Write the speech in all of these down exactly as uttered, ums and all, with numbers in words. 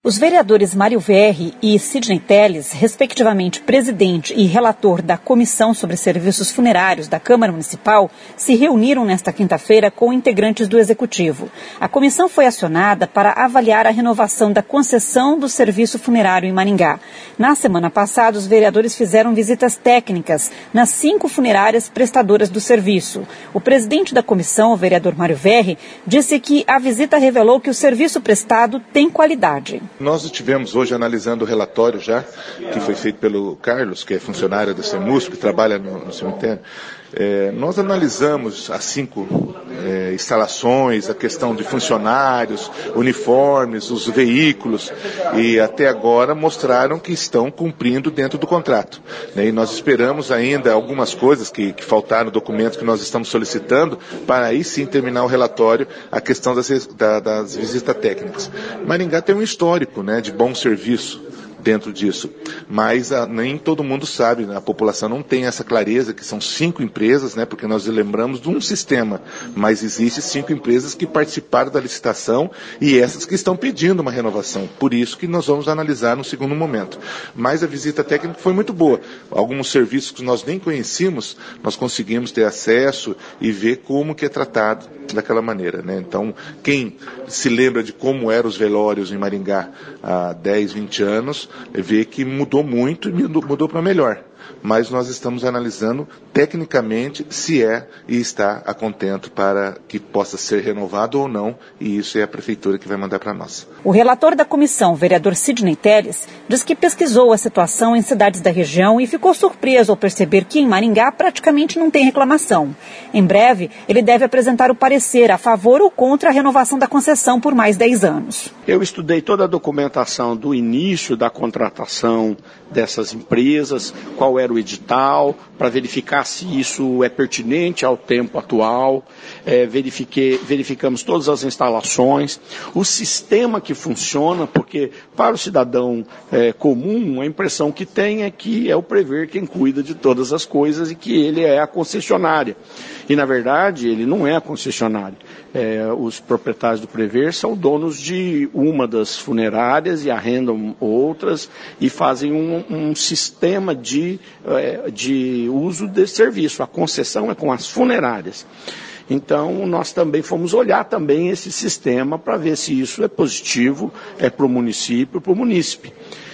Os vereadores Mário Verri e Sidney Telles, respectivamente presidente e relator da Comissão sobre Serviços Funerários da Câmara Municipal, se reuniram nesta quinta-feira com integrantes do Executivo. A comissão foi acionada para avaliar a renovação da concessão do serviço funerário em Maringá. Na semana passada, os vereadores fizeram visitas técnicas nas cinco funerárias prestadoras do serviço. O presidente da comissão, o vereador Mário Verri, disse que a visita revelou que o serviço prestado tem qualidade. Nós estivemos hoje analisando o relatório já, que foi feito pelo Carlos, que é funcionário da CEMUSP, que trabalha no, no cemitério. É, nós analisamos as cinco é, instalações, a questão de funcionários, uniformes, os veículos, e até agora mostraram que estão cumprindo dentro do contrato. Né? E nós esperamos ainda algumas coisas que, que faltaram, documentos que nós estamos solicitando, para aí sim terminar o relatório, a questão das, da, das visitas técnicas. Maringá tem um histórico, né, de bom serviço dentro disso, mas a, nem todo mundo sabe, né? A população não tem essa clareza que são cinco empresas, né? Porque nós lembramos de um sistema, mas existem cinco empresas que participaram da licitação e essas que estão pedindo uma renovação, por isso que nós vamos analisar no segundo momento. Mas a visita técnica foi muito boa, alguns serviços que nós nem conhecíamos, nós conseguimos ter acesso e ver como que é tratado daquela maneira, né? Então, quem se lembra de como eram os velórios em Maringá há dez, vinte anos, vê que mudou muito e mudou para melhor. Mas nós estamos analisando tecnicamente se é e está a contento para que possa ser renovado ou não, e isso é a prefeitura que vai mandar para nós. O relator da comissão, o vereador Sidney Telles, diz que pesquisou a situação em cidades da região e ficou surpreso ao perceber que em Maringá praticamente não tem reclamação. Em breve, ele deve apresentar o parecer a favor ou contra a renovação da concessão por mais dez anos. Eu estudei toda a documentação do início da contratação dessas empresas, qual era o edital, para verificar se isso é pertinente ao tempo atual, é, verifiquei, verificamos todas as instalações, o sistema que funciona, porque para o cidadão é, comum, a impressão que tem é que é o Prever quem cuida de todas as coisas e que ele é a concessionária. E, na verdade, ele não é a concessionária. É, os proprietários do Prever são donos de uma das funerárias e arrendam outras e fazem um, um sistema de, é, de uso desse serviço. A concessão é com as funerárias. Então, nós também fomos olhar também esse sistema para ver se isso é positivo é para o município, para o munícipe.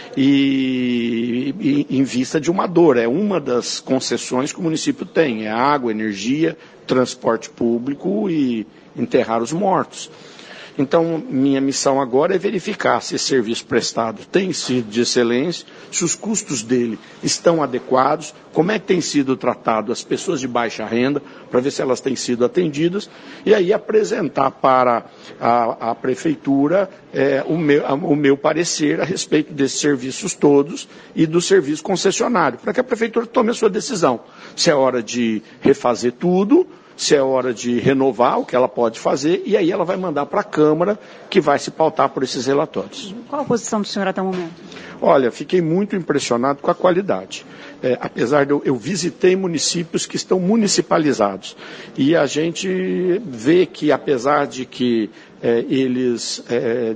E, e em vista de uma dor, é uma das concessões que o município tem, é água, energia, transporte público e enterrar os mortos. Então, minha missão agora é verificar se esse serviço prestado tem sido de excelência, se os custos dele estão adequados, como é que tem sido tratado as pessoas de baixa renda, para ver se elas têm sido atendidas, e aí apresentar para a, a prefeitura é, o, meu, a, o meu parecer a respeito desses serviços todos e do serviço concessionário, para que a prefeitura tome a sua decisão, se é hora de refazer tudo, se é hora de renovar o que ela pode fazer, e aí ela vai mandar para a Câmara, que vai se pautar por esses relatórios. Qual a posição do senhor até o momento? Olha, fiquei muito impressionado com a qualidade. É, apesar de eu, eu visitei municípios que estão municipalizados, e a gente vê que, apesar de que é, eles é,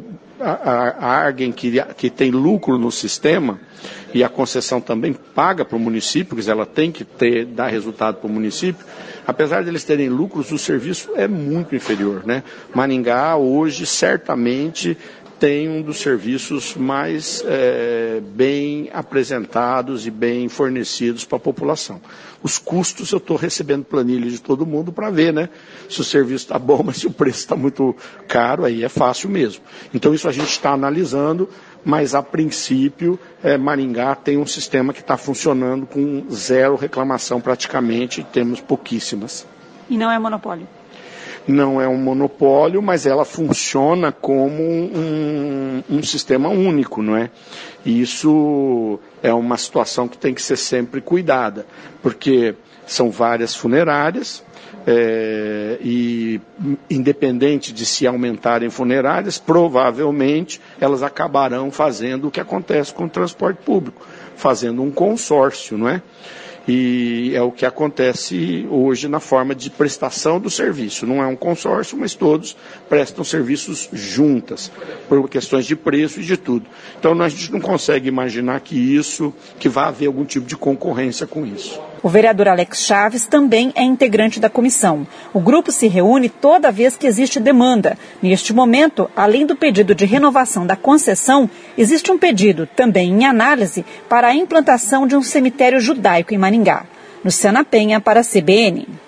arguem que, que tem lucro no sistema, e a concessão também paga para o município, porque ela tem que ter, dar resultado para o município, apesar de eles terem lucros, o serviço é muito inferior, né? Maringá hoje certamente tem um dos serviços mais é, bem apresentados e bem fornecidos para a população. Os custos, eu estou recebendo planilha de todo mundo para ver, né? Se o serviço está bom, mas se o preço está muito caro, aí é fácil mesmo. Então isso a gente está analisando, mas a princípio é, Maringá tem um sistema que está funcionando com zero reclamação praticamente, temos pouquíssimas. E não é monopólio? Não é um monopólio, mas ela funciona como um, um sistema único, não é? E isso é uma situação que tem que ser sempre cuidada, porque são várias funerárias, é, e independente de se aumentarem funerárias, provavelmente elas acabarão fazendo o que acontece com o transporte público, fazendo um consórcio, não é? E é o que acontece hoje na forma de prestação do serviço. Não é um consórcio, mas todos prestam serviços juntas, por questões de preço e de tudo. Então a gente não consegue imaginar que isso, que vá haver algum tipo de concorrência com isso. O vereador Alex Chaves também é integrante da comissão. O grupo se reúne toda vez que existe demanda. Neste momento, além do pedido de renovação da concessão, existe um pedido, também em análise, para a implantação de um cemitério judaico em Maringá. Luciana Penha, para a C B N.